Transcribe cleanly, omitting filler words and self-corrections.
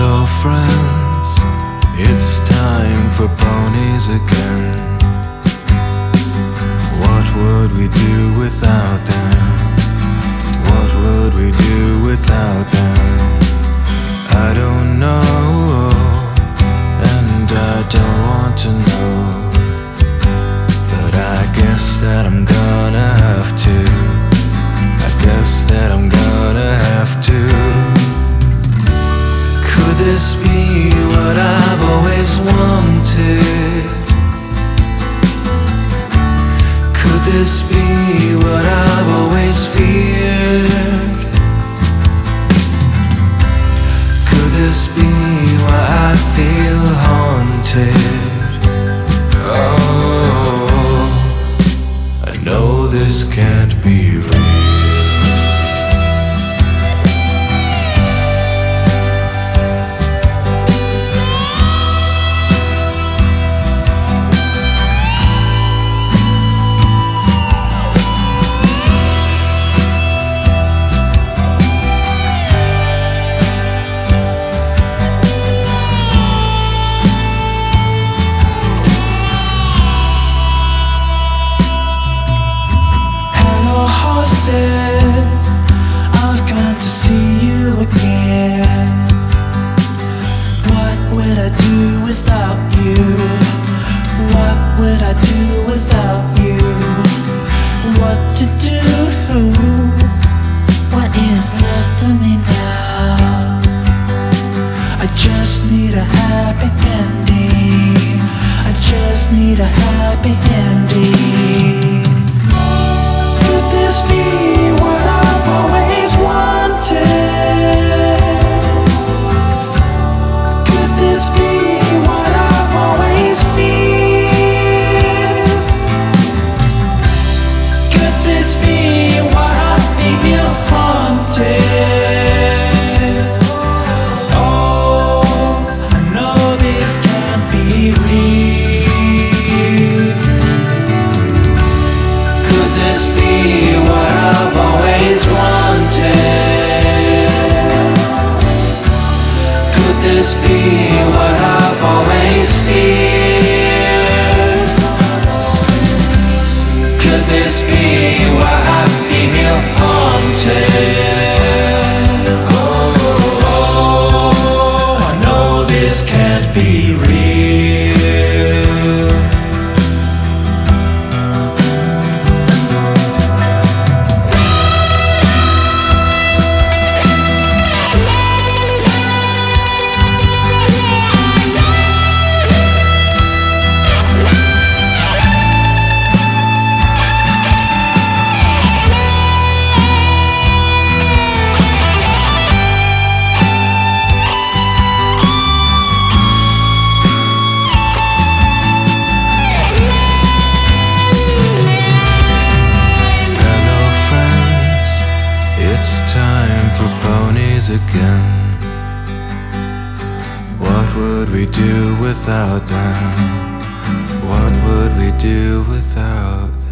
Hello friends, it's time for ponies again. What would we do without them? What would we do without them? I don't know, and I don't want to know, but I guess that I'm gonna have to. I guess that I'm gonna have to. Could this be what I've always wanted? Could this be what I've always feared? Could this be why I feel haunted? Oh, I know this can't be real. I've come to see you again. What would I do without you? What would I do without you? What to do? What is left for me now? I just need a happy ending. I just need a happy ending. Could this be what I've always wanted? Could this be what I've always feared? Could this be why I feel haunted? Oh, I know this can't be real. Could this be what I've always wanted? Could this be what I've always feared? Could this be why I feel haunted? Oh, I know this can't be real. It's time for ponies again. What would we do without them? What would we do without